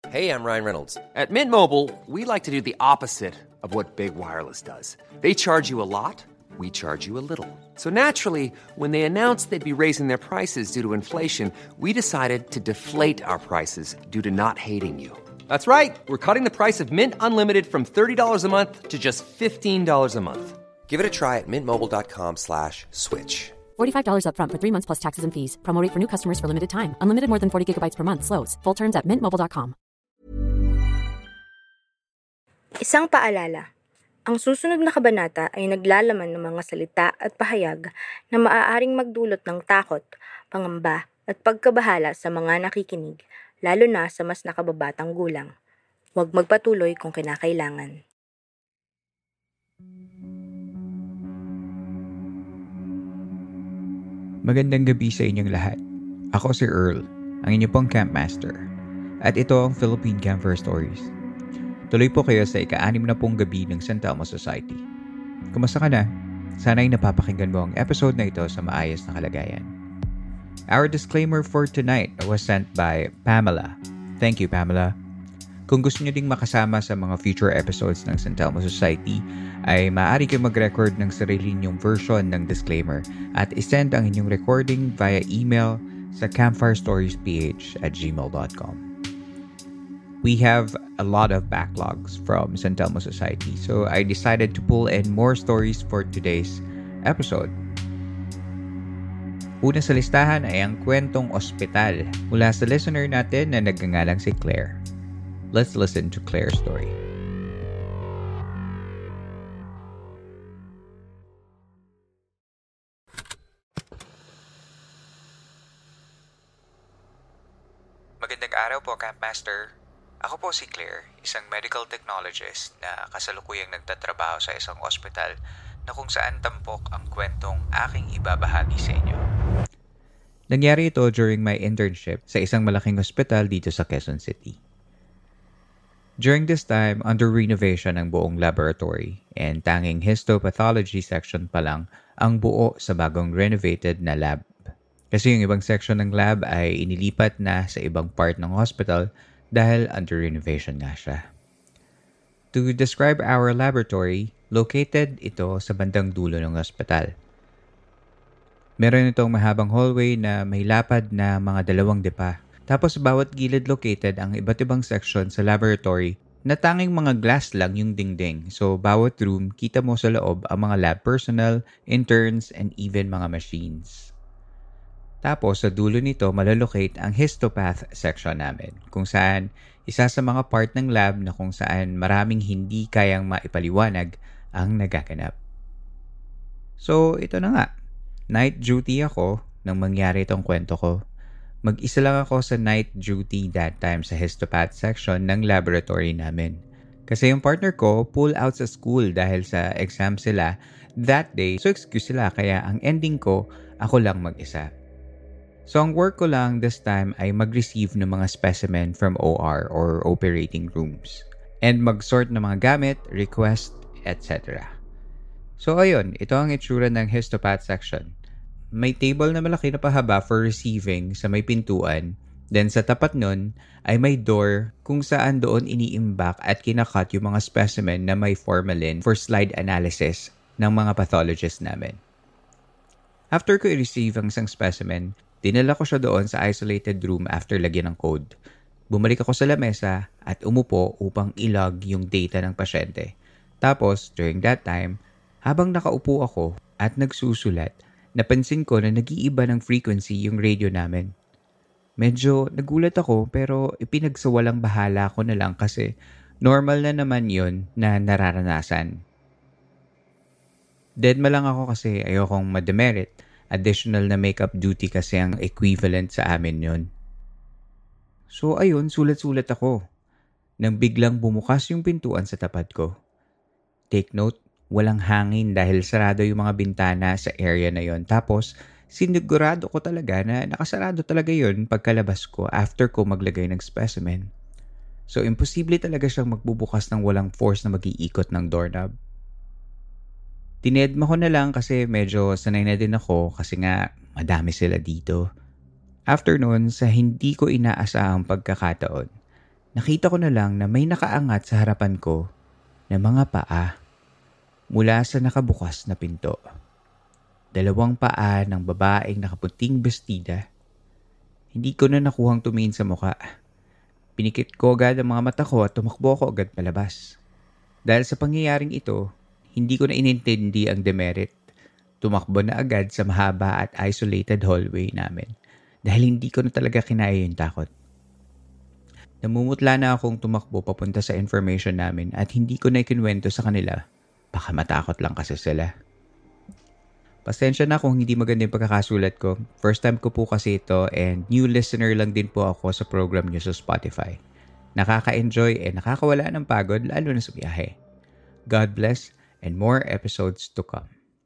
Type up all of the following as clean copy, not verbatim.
Hey, I'm Ryan Reynolds. At Mint Mobile, we like to do the opposite of what Big Wireless does. They charge you a lot, we charge you a little. So naturally, when they announced they'd be raising their prices due to inflation, we decided to deflate our prices due to not hating you. That's right. We're cutting the price of Mint Unlimited from $30 a month to just $15 a month. Give it a try at mintmobile.com/switch. $45 up front for 3 months plus taxes and fees. Promo rate for new customers for limited time. Unlimited more than 40 gigabytes per month. Slows full terms at mintmobile.com. Isang paalala. Ang susunod na kabanata ay naglalaman ng mga salita at pahayag na maaaring magdulot ng takot, pangamba at pagkabahala sa mga nakikinig, lalo na sa mas nakababatang gulang. Huwag magpatuloy kung kinakailangan. Magandang gabi sa inyong lahat. Ako si Earl, ang inyong pong campmaster. At ito ang Philippine Campfire Stories. Tuloy po kayo sa ika-60 gabi ng San Telmo Society. Kumusta ka na? Sana ay napapakinggan mo ang episode na ito sa maayos na kalagayan. Our disclaimer for tonight was sent by Pamela. Thank you, Pamela. Kung gusto nyo ding makasama sa mga future episodes ng San Telmo Society, ay maaari kayo mag-record ng sarili ninyong version ng disclaimer at isend ang inyong recording via email sa campfirestoriesph@gmail.com. We have a lot of backlogs from San Telmo Society, so I decided to pull in more stories for today's episode. Una sa listahan ay ang kwentong ospital mula sa listener natin na nagngangalang si Claire. Let's listen to Claire's story. Magandang araw po, Campmaster. Ako po si Claire, isang medical technologist na kasalukuyang nagtatrabaho sa isang ospital na kung saan tampok ang kwentong aking ibabahagi sa inyo. Nangyari ito during my internship sa isang malaking ospital dito sa Quezon City. During this time, under renovation ang buong laboratory and tanging histopathology section pa lang ang buo sa bagong renovated na lab. Kasi yung ibang section ng lab ay inilipat na sa ibang part ng hospital dahil under renovation nga siya. To describe our laboratory, located ito sa bandang dulo ng ospital. Meron itong mahabang hallway na may lapad na mga 2 depa. Tapos bawat gilid located ang iba't ibang section sa laboratory na tanging mga glass lang yung dingding. So bawat room, kita mo sa loob ang mga lab personnel, interns, and even mga machines. Tapos sa dulo nito malalocate ang histopath section namin, kung saan isa sa mga part ng lab na kung saan maraming hindi kayang maipaliwanag ang nagaganap. So ito na nga, night duty ako nang mangyari itong kwento ko. Mag-isa lang ako sa night duty that time sa histopath section ng laboratory namin. Kasi yung partner ko pull out sa school dahil sa exam sila that day, so excuse sila, kaya ang ending ko, ako lang mag-isa. So ang work ko lang this time ay mag-receive ng mga specimen from OR or operating rooms and mag-sort ng mga gamit, request, etc. So ayun, ito ang itsura ng histopath section. May table na malaki na pahaba for receiving sa may pintuan. Then sa tapat nun ay may door kung saan doon iniimbak at kinakat yung mga specimen na may formalin for slide analysis ng mga pathologists namin. After ko i-receive ang isang specimen, dinala ko siya doon sa isolated room after lagyan ng code. Bumalik ako sa lamesa at umupo upang ilog yung data ng pasyente. Tapos, during that time, habang nakaupo ako at nagsusulat, napansin ko na nag-iiba ng frequency yung radio namin. Medyo nagulat ako pero ipinagsawalang bahala ko na lang kasi normal na naman yun na nararanasan. Deadma lang ako kasi ayokong ma-demerit. Additional na makeup duty kasi ang equivalent sa amin yun. So ayun, sulat-sulat ako. Nang biglang bumukas yung pintuan sa tapat ko. Take note, walang hangin dahil sarado yung mga bintana sa area na yon. Tapos, sinigurado ko talaga na nakasarado talaga yun pagkalabas ko after ko maglagay ng specimen. So, imposible talaga siyang magbubukas ng walang force na mag-iikot ng doorknob. Tinedma ko na lang kasi medyo sanay na din ako kasi nga madami sila dito. After nun, sa hindi ko inaasahang pagkakataon, Nakita ko na lang na may nakaangat sa harapan ko na mga paa mula sa nakabukas na pinto. 2 paa ng babaeng nakaputing bestida. Hindi ko na nakuhang tumingin sa muka. Pinikit ko agad ang mga mata ko at tumakbo ako agad palabas. Dahil sa pangyayaring ito, hindi ko na inintindi ang demerit. Tumakbo na agad sa mahaba at isolated hallway namin dahil hindi ko na talaga kinaya yung takot. Namumutla na akong tumakbo papunta sa information namin at hindi ko na ikinwento sa kanila. Baka matakot lang kasi sila. Pasensya na kung hindi maganda yung pagkakasulat ko. First time ko po kasi ito and new listener lang din po ako sa program niyo sa Spotify. Nakaka-enjoy and nakakawala ng pagod lalo na sa biyahe. God bless and more episodes to come.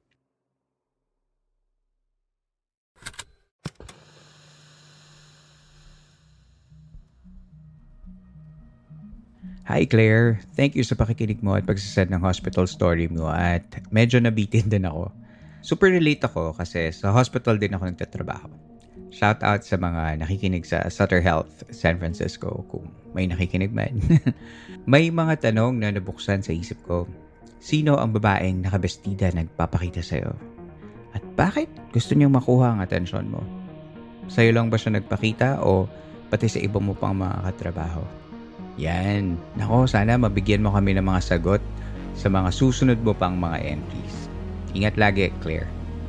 Hi Claire, thank you sa pakikinig mo at pagsasend ng hospital story mo at medyo nabitin din ako. Super relate ako kasi sa hospital din ako nagtatrabaho. Shout out sa mga nakikinig sa Sutter Health, San Francisco kung may nakikinig man. May mga tanong na nabuksan sa isip ko. Sino ang babaeng nakabestida nagpapakita sa'yo? At bakit gusto niyang makuha ang atensyon mo? Sa'yo lang ba siya nagpakita o pati sa iba mo pang mga katrabaho? Yan. Nako, sana mabigyan mo kami ng mga sagot sa mga susunod mo pang mga entries. Ingat lagi, Claire.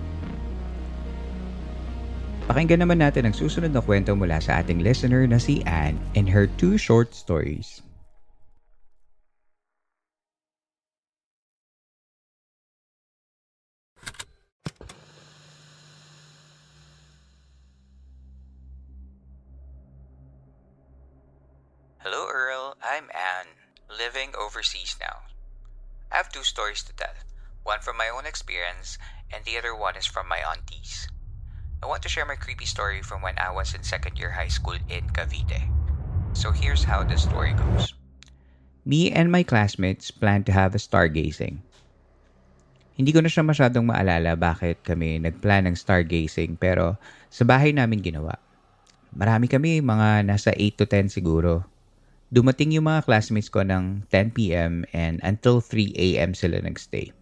Pakinggan naman natin ang susunod na kwento mula sa ating listener na si Anne and her 2 short stories. Hello, Earl. I'm Anne, living overseas now. I have 2 stories to tell. One from my own experience, and the other one is from my aunties. I want to share my creepy story from when I was in 2nd year high school in Cavite. So here's how the story goes. Me and my classmates planned to have a stargazing. Hindi ko na siya masyadong maalala bakit kami nagplan ng stargazing pero sa bahay namin ginawa. Marami kami, mga nasa 8 to 10 siguro. Dumating yung mga classmates ko ng 10 p.m. and until 3 a.m. sila nagstay.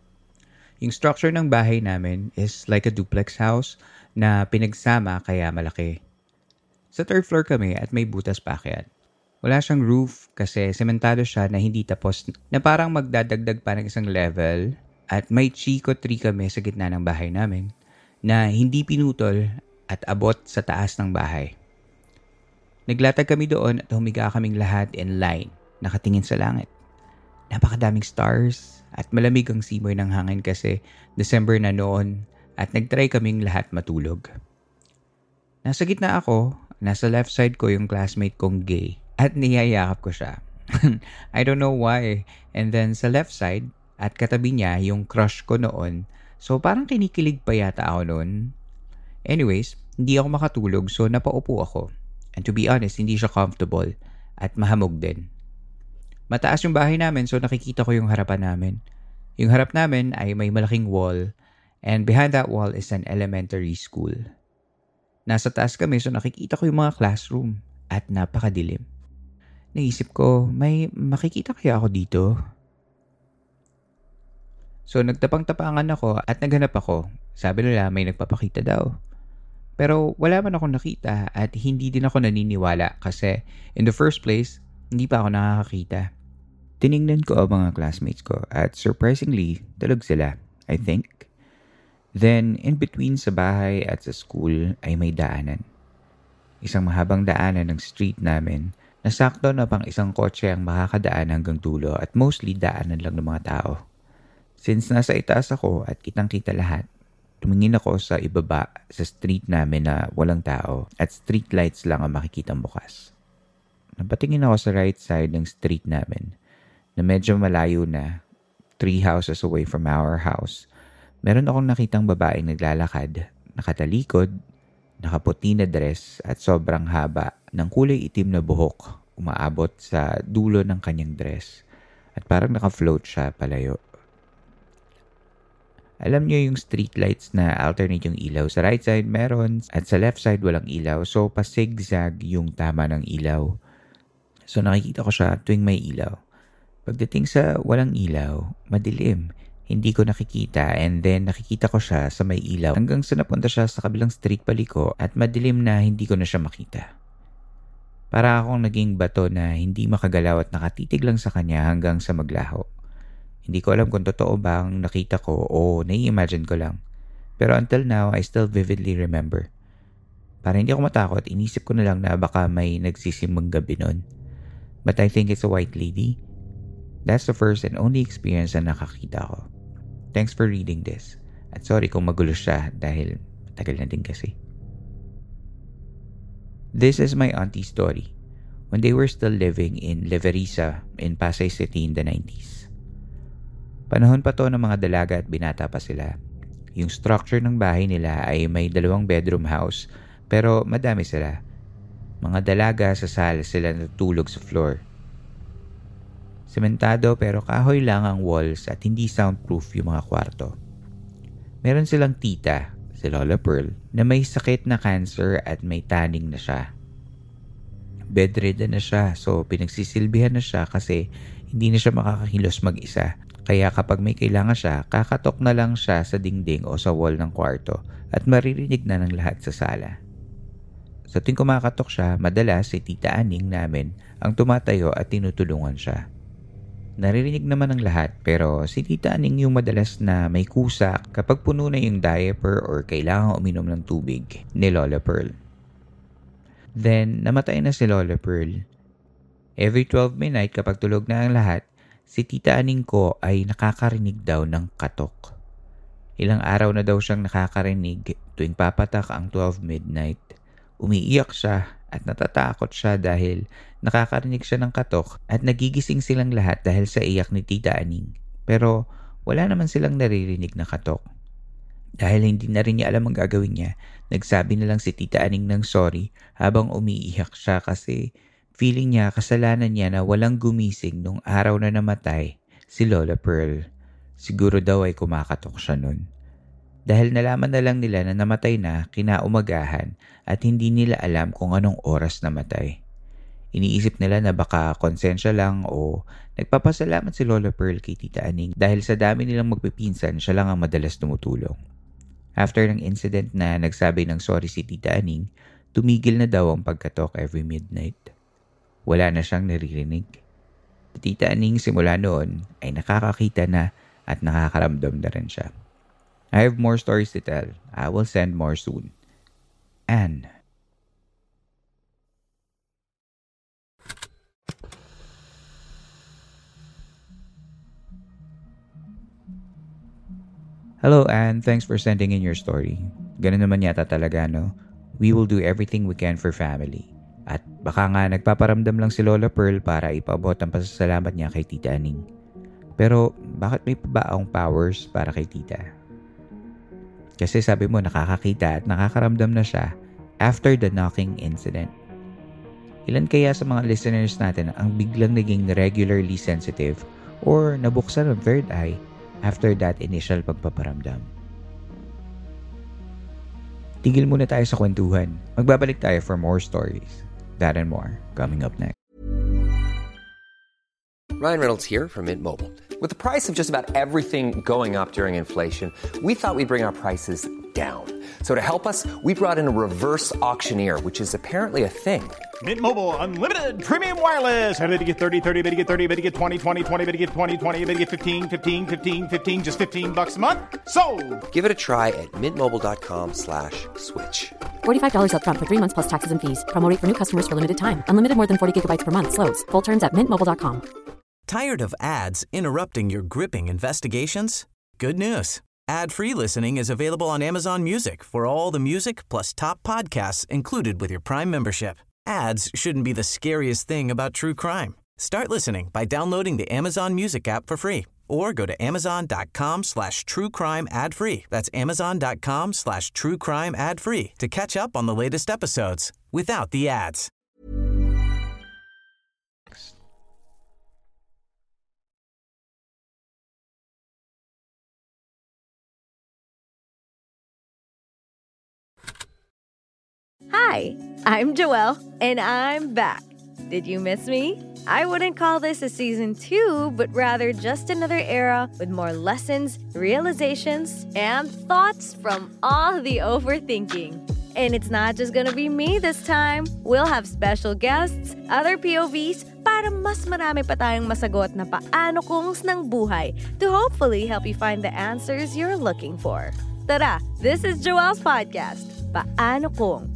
Yung structure ng bahay namin is like a duplex house na pinagsama kaya malaki. Sa 3rd floor kami at may butas paakyat. Wala siyang roof kasi sementado siya na hindi tapos na parang magdadagdag pa ng isang level at may chico tree kami sa gitna ng bahay namin na hindi pinutol at abot sa taas ng bahay. Naglatag kami doon at humiga kaming lahat in line, nakatingin sa langit. Napakadaming stars at malamig ang simoy ng hangin kasi December na noon at nagtry kaming lahat matulog. Nasa gitna ako, nasa left side ko yung classmate kong gay at niyayakap ko siya. I don't know why. And then sa left side at katabi niya yung crush ko noon, so parang kinikilig pa yata ako noon. Anyways, hindi ako makatulog so napaupo ako. And to be honest, hindi siya comfortable at mahamog din. Mataas yung bahay namin so nakikita ko yung harapan namin. Yung harap namin ay may malaking wall and behind that wall is an elementary school. Nasa taas kami so nakikita ko yung mga classroom at napakadilim. Naisip ko, may makikita kaya ako dito? So nagtapang-tapangan ako at naghanap ako. Sabi nila may nagpapakita daw. Pero wala man akong nakita at hindi din ako naniniwala kasi in the first place, hindi pa ako nakakakita. Tiningnan ko ang mga classmates ko at surprisingly, tulog sila, I think. Then, in between sa bahay at sa school ay may daanan. Isang mahabang daanan ng street namin na sakto na pang isang kotse ang makakadaan hanggang dulo at mostly daanan lang ng mga tao. Since nasa itaas ako at kitang-kita lahat, tumingin ako sa ibaba sa street namin na walang tao at street lights lang ang makikitang bukas. Napatingin ako sa right side ng street namin na medyo malayo na, 3 houses away from our house. Meron akong nakitang babaeng naglalakad, nakatalikod, nakaputi na dress at sobrang haba ng kulay itim na buhok umaabot sa dulo ng kanyang dress at parang naka-float siya palayo. Alam niyo yung street lights na alternate yung ilaw. Sa right side meron at sa left side walang ilaw. So, pa-zigzag yung tama ng ilaw. So nakikita ko siya tuwing may ilaw. Pagdating sa walang ilaw, madilim. Hindi ko nakikita and then nakikita ko siya sa may ilaw hanggang sa napunta siya sa kabilang street paliko at madilim na hindi ko na siya makita. Para akong naging bato na hindi makagalaw at nakatitig lang sa kanya hanggang sa maglaho. Hindi ko alam kung totoo ba ang nakita ko o nai-imagine ko lang. Pero until now, I still vividly remember. Para hindi ako matakot, inisip ko na lang na baka may nagsisimbang gabi nun. But I think it's a white lady. That's the first and only experience na nakakita ko. Thanks for reading this. At sorry kung magulo siya dahil matagal na din kasi. This is my auntie's story. When they were still living in Leverisa in Pasay City in the 90s. Panahon pa to ng mga dalaga at binata pa sila. Yung structure ng bahay nila ay may 2 bedroom house pero madami sila. Mga dalaga sa sala sila natutulog sa floor. Sementado pero kahoy lang ang walls at hindi soundproof yung mga kwarto. Meron silang tita, si Lola Pearl, na may sakit na cancer at may tanning na siya. Bedridden na siya so pinagsisilbihan na siya kasi hindi na siya makakakilos mag-isa. Kaya kapag may kailangan siya, kakatok na lang siya sa dingding o sa wall ng kwarto at maririnig na ng lahat sa sala. Sa tuwing kumakatok siya, madalas si Tita Aning namin ang tumatayo at tinutulungan siya. Naririnig naman ng lahat pero si Tita Aning yung madalas na may kusa kapag puno na yung diaper or kailangan uminom ng tubig ni Lola Pearl. Then, namatay na si Lola Pearl. Every 12 midnight kapag tulog na ang lahat, si Tita Aning ko ay nakakarinig daw ng katok. Ilang araw na daw siyang nakakarinig tuwing papatak ang 12 midnight. Umiiyak siya at natatakot siya dahil nakakarinig siya ng katok at nagigising silang lahat dahil sa iyak ni Tita Aning. Pero wala naman silang naririnig na katok. Dahil hindi na rin niya alam ang gagawin niya, nagsabi na lang si Tita Aning ng sorry habang umiiyak siya kasi feeling niya kasalanan niya na walang gumising nung araw na namatay si Lola Pearl. Siguro daw ay kumakatok siya nun. Dahil nalaman na lang nila na namatay na kinaumagahan at hindi nila alam kung anong oras namatay. Iniisip nila na baka konsensya lang o nagpapasalamat si Lola Pearl kay Tita Aning dahil sa dami nilang magpipinsan siya lang ang madalas tumutulong. After ng incident na nagsabi ng sorry si Tita Aning, tumigil na daw ang pagkatok every midnight. Wala na siyang naririnig. Tita Aning simula noon ay nakakakita na at nakakaramdam na rin siya. I have more stories to tell. I will send more soon. Anne. Hello Anne, thanks for sending in your story. Ganun naman yata talaga, no? We will do everything we can for family. At baka nga nagpaparamdam lang si Lola Pearl para ipaabot ang pasasalamat niya kay Tita Aning. Pero bakit may pabaong powers para kay Tita? Kasi sabi mo nakakakita at nakakaramdam na siya after the knocking incident. Ilan kaya sa mga listeners natin ang biglang naging regularly sensitive or nabuksan ang third eye after that initial pagpaparamdam? Tigil muna tayo sa kwentuhan. Magbabalik tayo for more stories. That and more coming up next. Ryan Reynolds here from Mint Mobile. With the price of just about everything going up during inflation, we thought we'd bring our prices down. So to help us, we brought in a reverse auctioneer, which is apparently a thing. Mint Mobile Unlimited Premium Wireless. How to get 30, 30, bit to get 30, bit to get 20, 20, 20, bit to get 20, 20, bit to get 15, 15, 15, 15, just $15 a month? Sold! Give it a try at mintmobile.com/switch. $45 up front for 3 months plus taxes and fees. Promo rate for new customers for limited time. Unlimited more than 40 gigabytes per month. Slows full terms at mintmobile.com. Tired of ads interrupting your gripping investigations? Good news. Ad-free listening is available on Amazon Music for all the music plus top podcasts included with your Prime membership. Ads shouldn't be the scariest thing about true crime. Start listening by downloading the Amazon Music app for free or go to amazon.com/truecrime ad-free. That's amazon.com/truecrime ad-free to catch up on the latest episodes without the ads. Hi, I'm Joelle, and I'm back. Did you miss me? I wouldn't call this a season 2, but rather just another era with more lessons, realizations, and thoughts from all the overthinking. And it's not just gonna be me this time. We'll have special guests, other POVs, para mas marami pa tayong masagot na paano kungs ng buhay to hopefully help you find the answers you're looking for. Tara, this is Joelle's podcast, Paano Kung.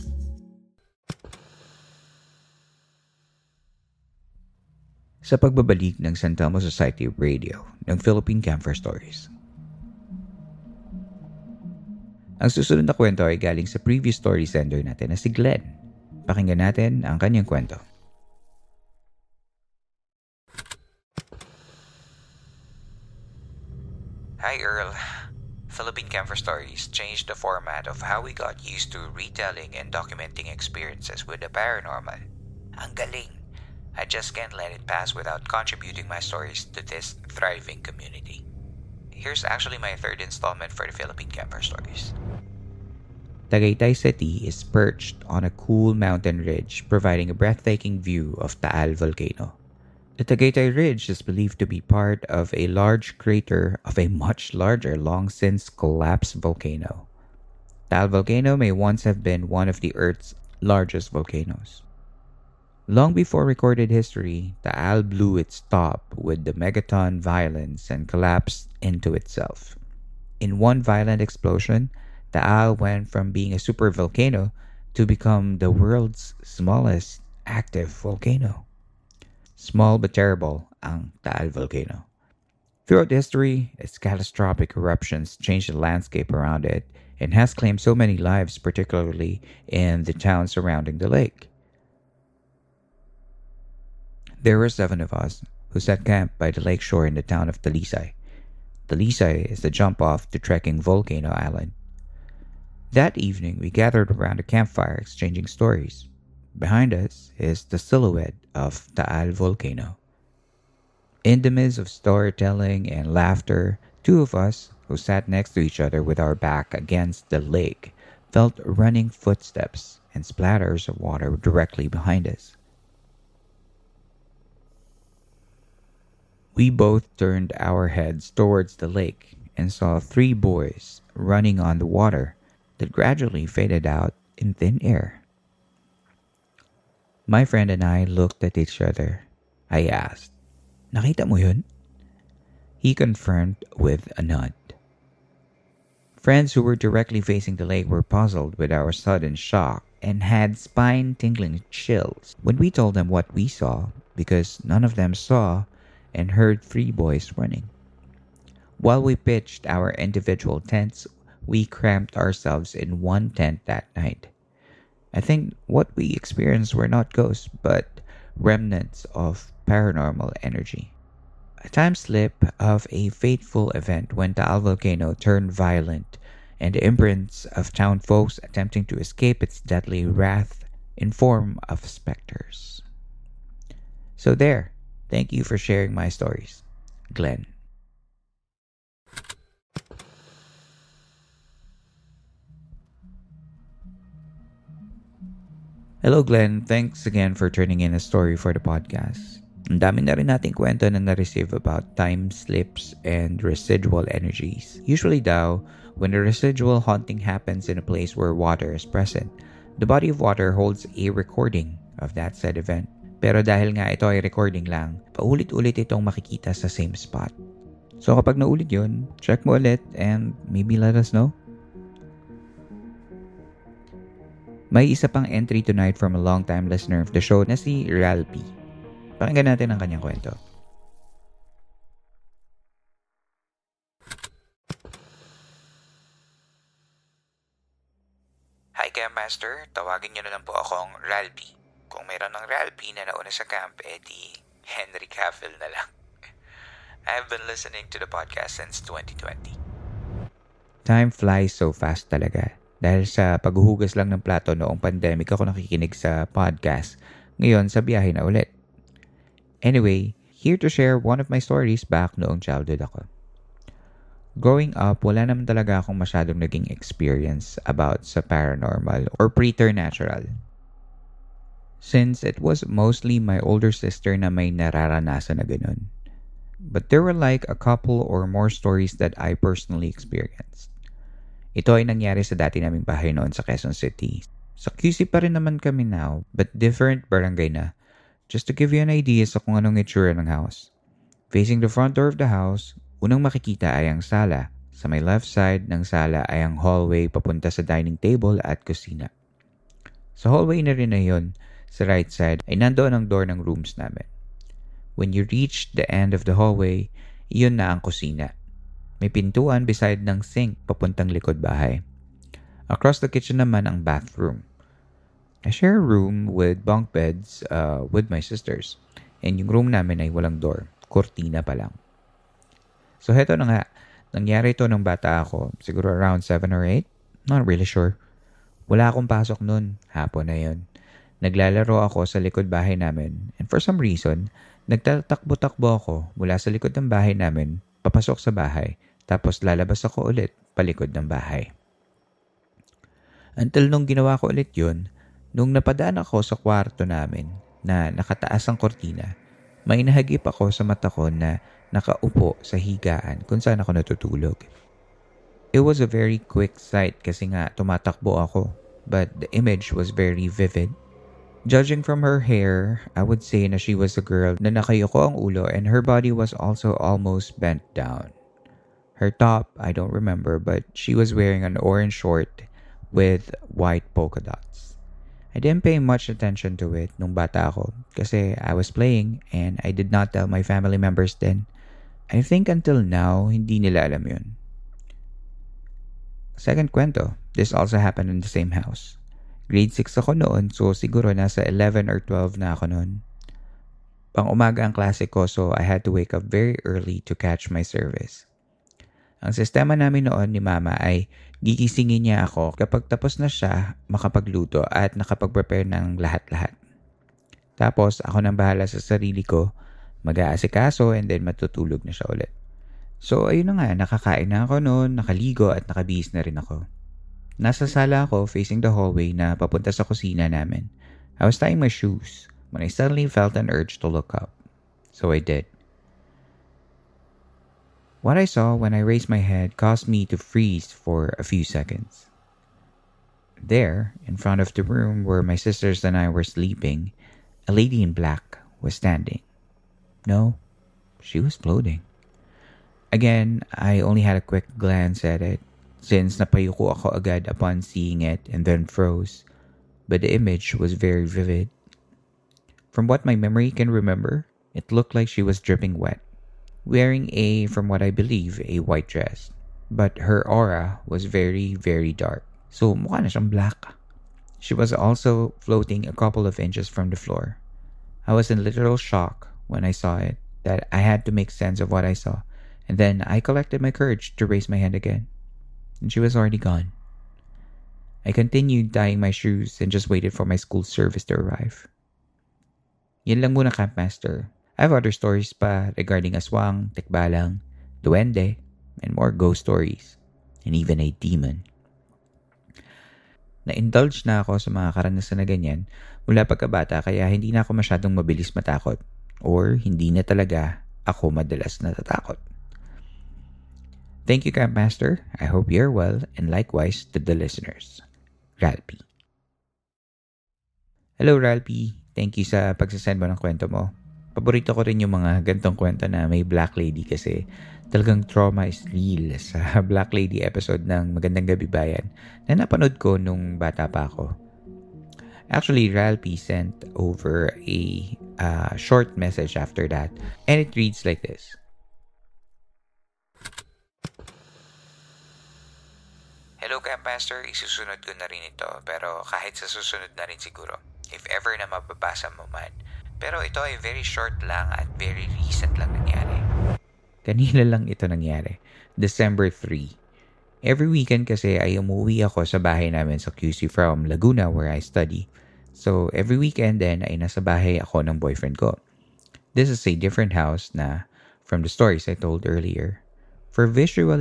Sa pagbabalik ng San Telmo Society Radio ng Philippine Camper Stories. Ang susunod na kwento ay galing sa previous story sender natin na si Glenn. Pakinggan natin ang kanyang kwento. Hi Earl. Philippine Camper Stories changed the format of how we got used to retelling and documenting experiences with the paranormal. Ang galing! I just can't let it pass without contributing my stories to this thriving community. Here's actually my third installment for the Philippine Camper Stories. Tagaytay City is perched on a cool mountain ridge providing a breathtaking view of Taal Volcano. The Tagaytay Ridge is believed to be part of a large crater of a much larger, long-since collapsed volcano. Taal Volcano may once have been one of the Earth's largest volcanoes. Long before recorded history, Taal blew its top with the megaton violence and collapsed into itself. In one violent explosion, Taal went from being a supervolcano to become the world's smallest active volcano. Small but terrible ang Taal Volcano. Throughout history, its catastrophic eruptions changed the landscape around it and has claimed so many lives, particularly in the towns surrounding the lake. There were 7 of us who set camp by the lakeshore in the town of Talisay. Talisay is the jump-off to trekking Volcano Island. That evening, we gathered around a campfire exchanging stories. Behind us is the silhouette of Taal Volcano. In the midst of storytelling and laughter, 2 of us, who sat next to each other with our back against the lake, felt running footsteps and splatters of water directly behind us. We both turned our heads towards the lake and saw 3 boys running on the water that gradually faded out in thin air. My friend and I looked at each other. I asked, "Nakita mo yun?" He confirmed with a nod. Friends who were directly facing the lake were puzzled with our sudden shock and had spine-tingling chills when we told them what we saw because none of them saw and heard 3 boys running. While we pitched our individual tents, we cramped ourselves in one tent that night. I think what we experienced were not ghosts, but remnants of paranormal energy. A time slip of a fateful event when Taal Volcano turned violent and the imprints of town folks attempting to escape its deadly wrath in form of specters. So there. Thank you for sharing my stories. Glenn. Hello Glenn, thanks again for turning in a story for the podcast. Ang dami na rin nating kwento na na-receive about time slips and residual energies. Usually daw, when a residual haunting happens in a place where water is present, the body of water holds a recording of that said event. Pero dahil nga ito ay recording lang, paulit-ulit itong makikita sa same spot. So kapag naulit yun, check mo ulit and maybe let us know. May isa pang entry tonight from a long-time listener of the show na si Ralpy. Pakinggan natin ang kanyang kwento. Hi Camp Master, tawagin niyo na lang po akong Ralpy. Kung mayroon ng Ralpy na nauna sa camp, di Henry Cavill na lang. I have been listening to the podcast since 2020. Time flies so fast talaga. Dahil sa paghuhugas lang ng plato noong pandemic ako nakikinig sa podcast. Ngayon sa biyahe na ulit. Anyway, here to share one of my stories back noong childhood ako. Growing up, wala naman talaga akong masyadong naging experience about sa paranormal or preternatural. since it was mostly my older sister na may nararanasan na ganun. But there were like a couple or more stories that I personally experienced. Ito ay nangyari sa dati naming bahay noon sa Quezon City. Sa QC pa rin naman kami now, but different barangay na. Just to give you an idea sa kung anong itsura ng house. Facing the front door of the house, unang makikita ay ang sala. Sa may left side ng sala ay ang hallway papunta sa dining table at kusina. Sa hallway na rin na yun, sa right side ay nandoon ang door ng rooms namin. When you reach the end of the hallway, iyon na ang kusina. May pintuan beside ng sink papuntang likod bahay. Across the kitchen naman ang bathroom. I share a room with bunk beds with my sisters. And yung room namin ay walang door. Kortina pa lang. So heto na nga. Nangyari ito nung bata ako. Siguro around 7 or 8. Not really sure. Wala akong pasok nun. Hapon na yun. Naglalaro ako sa likod bahay namin. And for some reason, nagtatakbo-takbo ako mula sa likod ng bahay namin, papasok sa bahay, tapos lalabas ako ulit palikod ng bahay. Until nung ginawa ko ulit yun, nung napadaan ako sa kwarto namin na nakataas ang kortina, may nahagip ako sa mata ko na nakaupo sa higaan kung saan ako natutulog. It was a very quick sight kasi nga tumatakbo ako, but the image was very vivid. Judging from her hair, I would say na she was a girl na nakayuko ang ulo and her body was also almost bent down. Her top, I don't remember, but she was wearing an orange short with white polka dots. I didn't pay much attention to it nung bata ako kasi I was playing and I did not tell my family members then. I think until now, hindi nila alam yun. Second kwento, this also happened in the same house. Grade 6 ako noon, so siguro nasa 11 or 12 na ako noon. Pang-umaga ang klase ko, so I had to wake up very early to catch my service. Ang sistema namin noon ni Mama ay gigisingin niya ako kapag tapos na siya makapagluto at nakapag-prepare ng lahat-lahat. Tapos ako nang bahala sa sarili ko, mag-aasikaso and then matutulog na siya ulit. So ayun na nga, nakakain na ako noon, nakaligo at nakabihis na rin ako. Nasa sala ako facing the hallway na papunta sa kusina namin. I was tying my shoes when I suddenly felt an urge to look up. So I did. What I saw when I raised my head caused me to freeze for a few seconds. There, in front of the room where my sisters and I were sleeping, a lady in black was standing. No, she was floating. Again, I only had a quick glance at it, since napayuko ako agad upon seeing it and then froze, but the image was very vivid. From what my memory can remember, it looked like she was dripping wet, wearing from what I believe, a white dress. But her aura was very, very dark. So mukha na siyang black. She was also floating a couple of inches from the floor. I was in literal shock when I saw it, that I had to make sense of what I saw. And then I collected my courage to raise my hand again. And she was already gone. I continued tying my shoes and just waited for my school service to arrive. Yan lang muna, Campmaster. I have other stories pa regarding aswang, tikbalang, duwende, and more ghost stories. And even a demon. Na-indulge na ako sa mga karanasan na ganyan mula pagkabata kaya hindi na ako masyadong mabilis matakot. Or hindi na talaga ako madalas natatakot. Thank you, Campmaster. I hope you're well, and likewise to the listeners. Ralpie. Hello, Ralpie. Thank you sa pagsasend mo ng kwento mo. Paborito ko rin yung mga gantong kwento na may Black Lady kasi talagang trauma is real sa Black Lady episode ng Magandang Gabi Bayan na napanood ko nung bata pa ako. Actually, Ralpie sent over a short message after that, and it reads like this. Hello, Campmaster. Isusunod ko na rin ito, pero kahit sa susunod na rin siguro, if ever na mababasa mo man. Pero ito ay very short lang at very recent lang nangyari. Kanina lang ito nangyari. December 3. Every weekend kasi ay umuwi ako sa bahay namin sa QC from Laguna where I study. So every weekend then ay nasa bahay ako ng boyfriend ko. This is a different house na from the stories I told earlier. For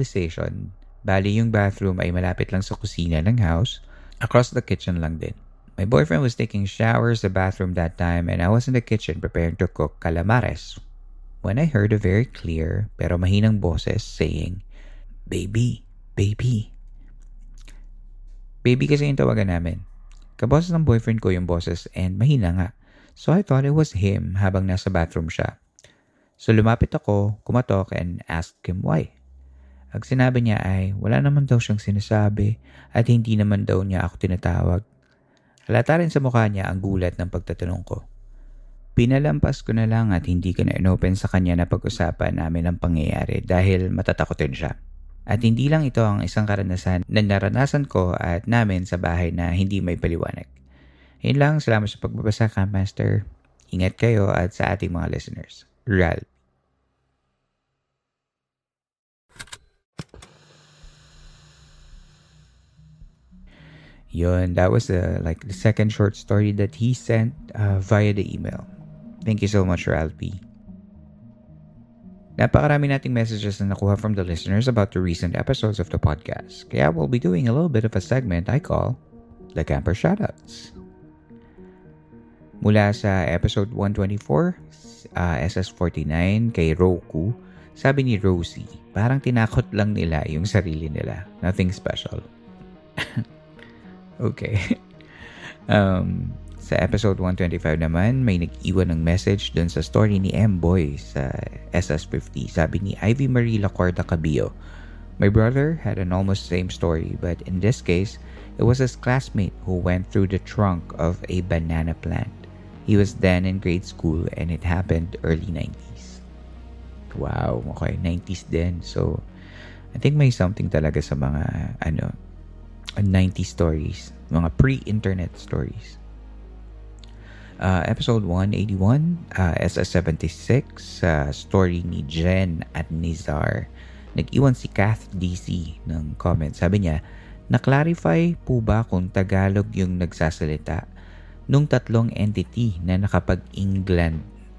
visualization, bali yung bathroom ay malapit lang sa kusina ng house, across the kitchen lang din. My boyfriend was taking showers in the bathroom that time and I was in the kitchen preparing to cook calamares when I heard a very clear pero mahinang boses saying, "Baby, baby." Baby kasi yung tawagan namin. Kaboses ng boyfriend ko yung boses and mahina nga. So I thought it was him habang nasa bathroom siya. So lumapit ako, kumatok and asked him why. Ang sinabi niya ay wala naman daw siyang sinasabi at hindi naman daw niya ako tinatawag. Halata rin sa mukha niya ang gulat ng pagtatanong ko. Pinalampas ko na lang at hindi ko na inopen sa kanya na pag-usapan namin ang pangyayari dahil matatakotin siya. At hindi lang ito ang isang karanasan na naranasan ko at namin sa bahay na hindi may paliwanag. Yun lang, salamat sa pagbabasa, Camp Master. Ingat kayo at sa ating mga listeners. Ral. Yun, that was the second short story that he sent via the email. Thank you so much, Ralphie. Napakarami nating messages na nakuha from the listeners about the recent episodes of the podcast. Kaya we'll be doing a little bit of a segment I call The Camper Shoutouts. Mula sa episode 124, SS49 kay Roku, sabi ni Rosie, parang tinakot lang nila yung sarili nila. Nothing special. Okay. Sa episode 125 naman, may nag-iwan ng message dun sa story ni M-Boy sa SS50. Sabi ni Ivy Marie Lacorda Cabillo, my brother had an almost same story, but in this case, it was his classmate who went through the trunk of a banana plant. He was then in grade school and it happened early 90s. Wow, okay, 90s din. So, I think may something talaga sa mga 90s stories, mga pre-internet stories. Episode 181, SS76, story ni Jen at Nizar. Nag-iwan si Kath DC ng comment. Sabi niya, na-clarify po ba kung Tagalog yung nagsasalita nung tatlong entity na nakapang-England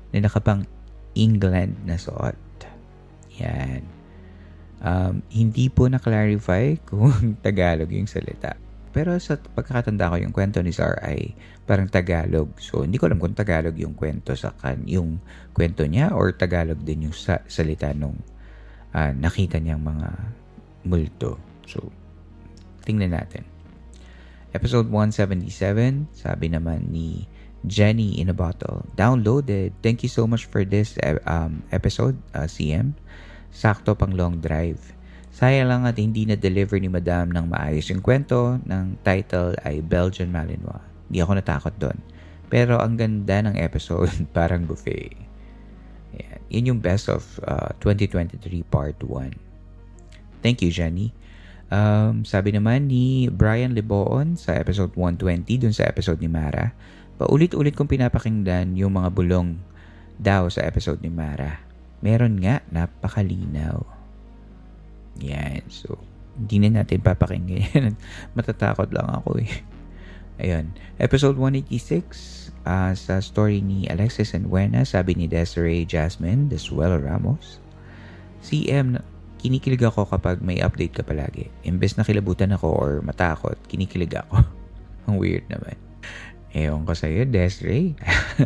na suot? Yan. Hindi po na-clarify kung Tagalog yung salita. Pero sa pagkakatanda ko, yung kwento ni Zar ay parang Tagalog. So, hindi ko alam kung Tagalog yung kwento yung kwento niya or Tagalog din yung salita nung nakita niyang mga multo. So, tingnan natin. Episode 177, sabi naman ni Jenny in a Bottle, downloaded. Thank you so much for this episode, CM. Sakto pang long drive. Sayang lang at hindi na-deliver ni Madam ng maayos yung kwento. Ng title ay Belgian Malinois. Hindi ako natakot doon. Pero ang ganda ng episode, parang buffet. Yan. Yun yung best of 2023 part 1. Thank you, Jenny. Sabi naman ni Brian Liboon sa episode 120, dun sa episode ni Mara, paulit-ulit kong pinapakinggan yung mga bulong daw sa episode ni Mara. Meron nga, napakalinaw. Yan, so hindi na natin papakinggan. Matatakot lang ako eh. Ayun, episode 186, sa story ni Alexis and Buena, sabi ni Desiree Jasmine Desuelo Ramos, CM, kinikilig ako kapag may update ka palagi. Imbes na kilabutan ako or matakot, kinikilig ako. Ang weird naman. Ewan ko sa'yo, Desiree.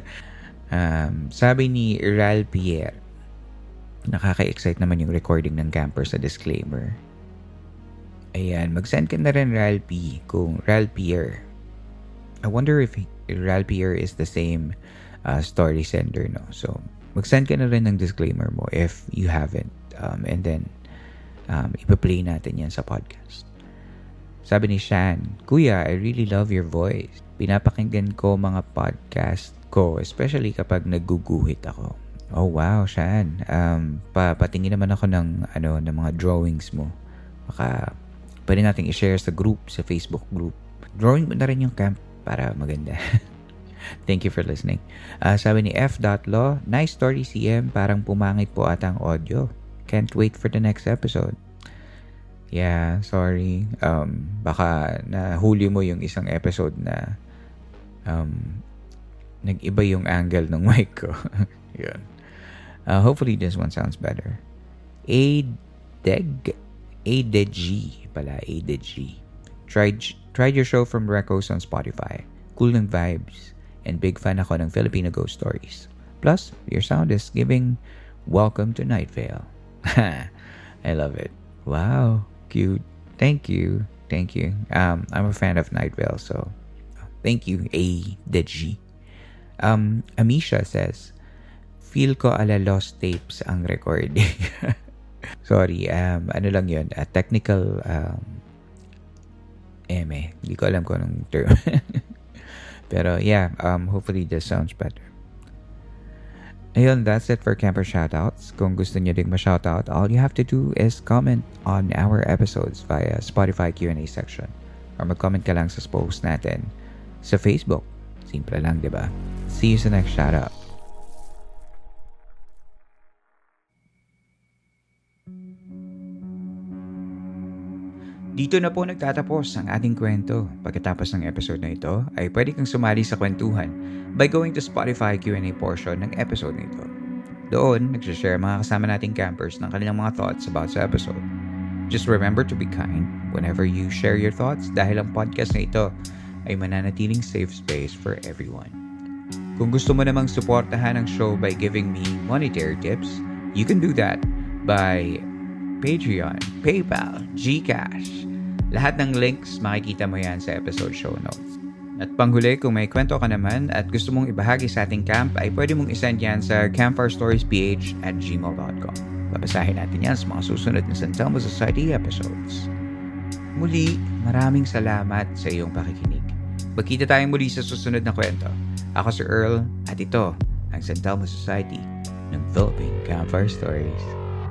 Sabi ni Ral Pierre, nakaka-excite naman yung recording ng Camper sa disclaimer. Ayan, mag-send ka na rin, Ral P, kung Ral Pierre. I wonder if Ral Pierre is the same story sender, no? So, mag-send ka na rin ng disclaimer mo if you haven't. And then, ipa-play natin yan sa podcast. Sabi ni Shan, Kuya, I really love your voice. Pinapakinggan ko mga podcast ko, especially kapag nagguguhit ako. Oh wow, Shan. Patingin naman ako ng mga drawings mo. Baka pwede nating i-share sa group, sa Facebook group. Drawing mo na rin yung camp para maganda. Thank you for listening. Sabi ni F.Law, nice story, CM. Parang pumangit po ata ang audio. Can't wait for the next episode. Yeah, sorry. Baka nahuli mo yung isang episode na nag-iba yung angle ng mic ko. Yun. Hopefully this one sounds better. ADG pala, ADG. Tried your show from Recos on Spotify. cool ng vibes, and big fan ako ng Filipino ghost stories. Plus, your sound is giving welcome to Night Vale. I love it. Wow, cute. Thank you. I'm a fan of Night Vale, so thank you, A.G. Amisha says, feel ko ala lost tapes ang recording. Sorry, ano lang yun, a technical, hindi ko alam kung anong term. Pero yeah, hopefully this sounds better. Ayun, that's it for Camper Shoutouts. Kung gusto nyo ding ma-shoutout, all you have to do is comment on our episodes via Spotify Q&A section. Or mag-comment ka lang sa post natin sa Facebook. Simple lang, di ba? See you sa next shoutout. Dito na po nagtatapos ang ating kwento. Pagkatapos ng episode na ito, ay pwede kang sumali sa kwentuhan by going to Spotify Q&A portion ng episode na ito. Doon, nagsashare mga kasama nating campers ng kanilang mga thoughts about sa episode. Just remember to be kind whenever you share your thoughts dahil ang podcast na ito ay mananatiling safe space for everyone. Kung gusto mo namang suportahan ang show by giving me monetary tips, you can do that by Patreon, PayPal, GCash. Lahat ng links, makikita mo yan sa episode show notes. At panghuli, kung may kwento ka naman at gusto mong ibahagi sa ating camp, ay pwede mong isend yan sa campfirestoriesph@gmail.com. Babasahin natin yan sa mga susunod na San Telmo Society episodes. Muli, maraming salamat sa iyong pakikinig. Magkita tayong muli sa susunod na kwento. Ako si Earl, at ito ang San Telmo Society ng Philippine Campfire Stories.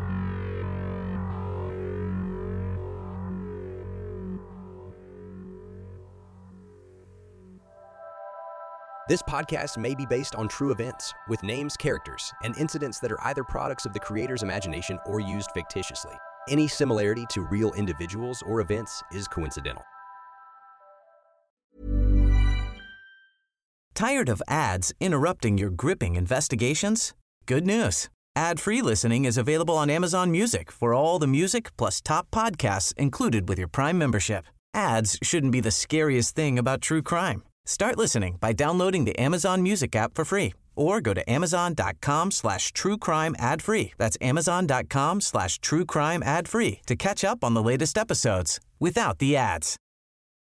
This podcast may be based on true events, with names, characters, and incidents that are either products of the creator's imagination or used fictitiously. Any similarity to real individuals or events is coincidental. Tired of ads interrupting your gripping investigations? Good news. Ad-free listening is available on Amazon Music for all the music plus top podcasts included with your Prime membership. Ads shouldn't be the scariest thing about true crime. Start listening by downloading the Amazon Music app for free or go to amazon.com/truecrime ad-free. That's amazon.com/truecrime ad-free to catch up on the latest episodes without the ads.